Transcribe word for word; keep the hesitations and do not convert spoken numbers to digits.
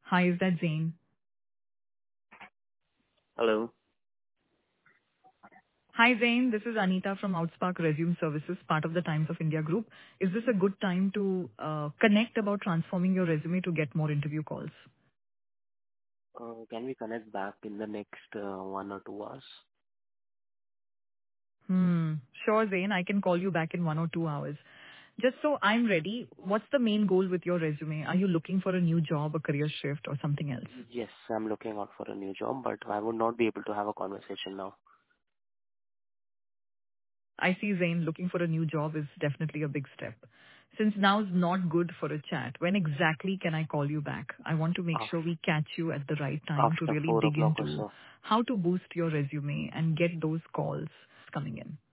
Hi, is that Zain? Hello. Hi, Zain. This is Anita from Outspark Resume Services, part of the Times of India Group. Is this a good time to uh, connect about transforming your resume to get more interview calls? Uh, Can we connect back in the next uh one or two hours? Hmm. Sure, Zain. I can call you back in one or two hours. Just so I'm ready, what's the main goal with your resume? Are you looking for a new job, a career shift, or something else? Yes, I'm looking out for a new job, but I would not be able to have a conversation now. I see, Zain, looking for a new job is definitely a big step. Since now's not good for a chat, when exactly can I call you back? I want to make sure Af- we catch you at the right time to After really four dig o'clock or into so. how to boost your resume and get those calls coming in.